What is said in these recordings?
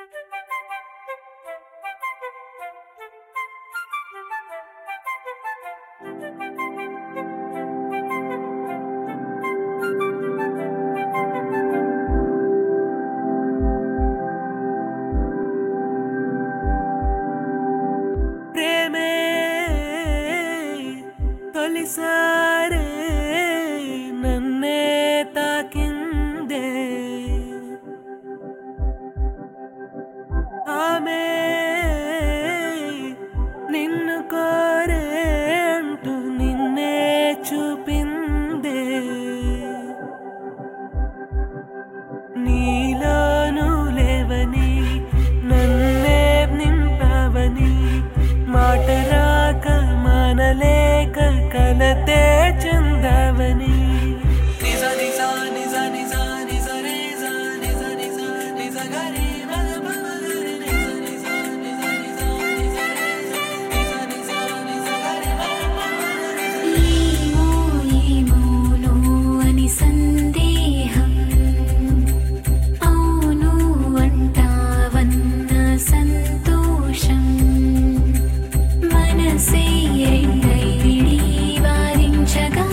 ప్రేమే తొలిసారే నన్నే తాకిందే ఆమె నిన్ను కోరే అంటూ నిన్నే చూపిందే నీలోను లేవని నన్నే నింపావని మాట రాక మానలేక కలతే చెందావని నిజ నిజ నిజ నిజ నిజ రేజ నిజ నిజ నిజ గరి మగ మగ గరి నిజ నిజ నిజ నిజ నిజ రేజ నిజ నిజ నిజ గరి మగ మగ ఏమో ఏమోనో అని సందేహం అవును అంటావన్న సంతోషం మనసే రెండై వారించగా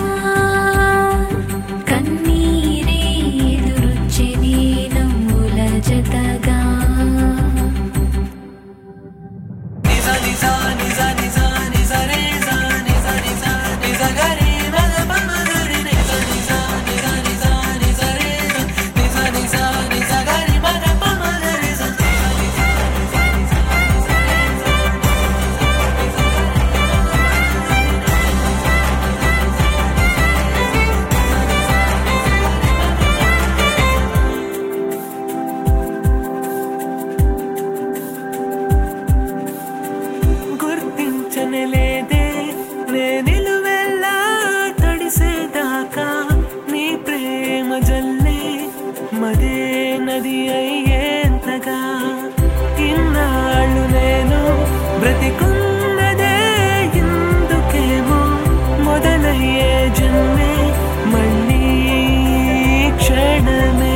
కన్నీరే ఎదురొచ్చెనే నవ్వుల జతగా నిజ నిజ నిజ నిజ నిజ రేజ నిజ నిజ నిజ గరి మగ మగ గరి నిజ నిజ నిజ నిజ నిజ రేజ నిజ నిజ నిజ గరి మగ మగ గరి నిజ గుర్తించనలేదే నే నిలువెల్లా తడిసేదాకా నీ ప్రేమ జల్లే మదే నది అయ్యేంతగా ఇన్నాళ్ళు నేను బ్రతికున్నదే ఇందుకేమో మొదలయ్యే జన్మే మళ్ళీ క్షణమే